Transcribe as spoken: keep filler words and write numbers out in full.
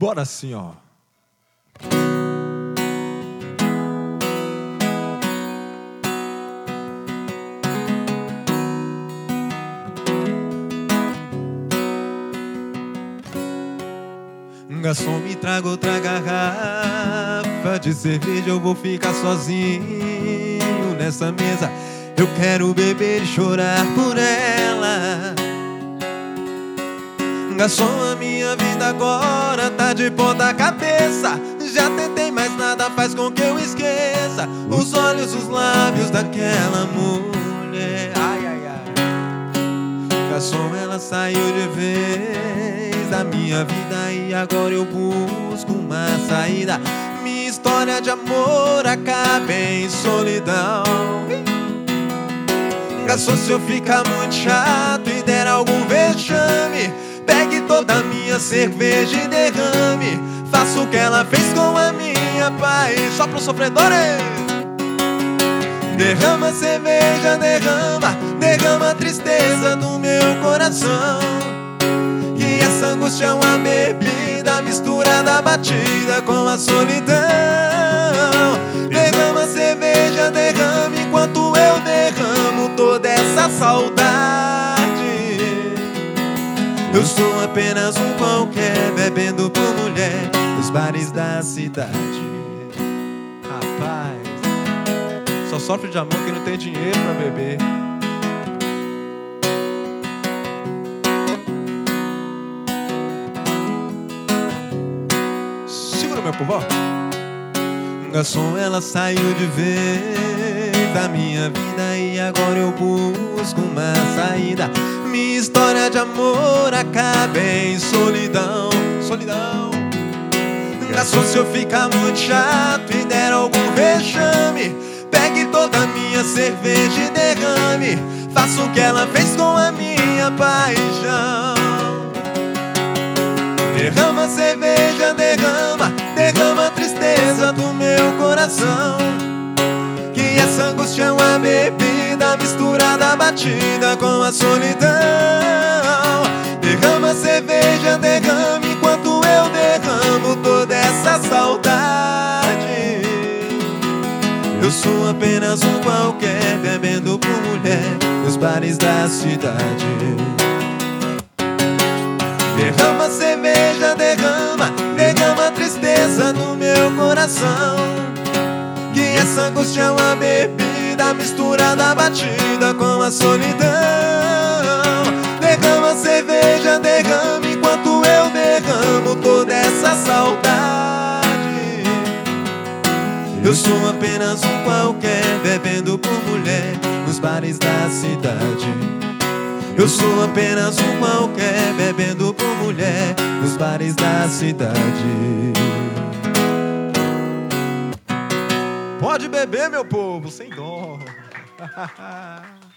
Bora assim, ó. Garçom, me traga outra garrafa de cerveja, eu vou ficar sozinho nessa mesa. Eu quero beber e chorar por ela. Garçom, a minha vida agora tá de ponta cabeça. Já tentei, mas nada faz com que eu esqueça os olhos, os lábios daquela mulher. Ai, ai, ai. Garçom, ela saiu de vez da minha vida e agora eu busco uma saída. Minha história de amor acaba em solidão. Garçom, se eu ficar muito chato e der algum vexame, pegue toda a minha cerveja e derrame. Faça o que ela fez com a minha paz. Só pros sofredores. Derrama cerveja, derrama, derrama a tristeza do meu coração. Que essa angústia é uma bebida misturada, batida com a solidão. Derrama cerveja, derrame enquanto eu derramo toda essa saudade. Eu sou apenas um qualquer, bebendo por mulher nos bares da cidade. Rapaz, só sofre de amor quem não tem dinheiro pra beber. Segura, meu povo. Garçom, ela saiu de vez da minha vida e agora eu busco uma saída. Minha história de amor acaba em solidão. Solidão. Garçom, se eu ficar muito chato e der algum vexame, pegue toda a minha cerveja e derrame. Faça o que ela fez com a minha paixão. Derrama cerveja, derrama, derrama a tristeza do meu coração. Que essa angústia é uma bebida misturada, batida com a solidão. Derrama cerveja, derrame enquanto eu derramo toda essa saudade. Eu sou apenas um qualquer, bebendo por mulher nos bares da cidade. Derrama cerveja, derrama, derrama a tristeza no meu coração. Que essa angústia é uma bebida misturada, batida com a solidão. Derrama cerveja, derrame enquanto eu derramo toda essa saudade. Eu sou apenas um qualquer, bebendo por mulher nos bares da cidade. Eu sou apenas um qualquer, bebendo por mulher nos bares da cidade. Pode beber, meu povo, sem dó.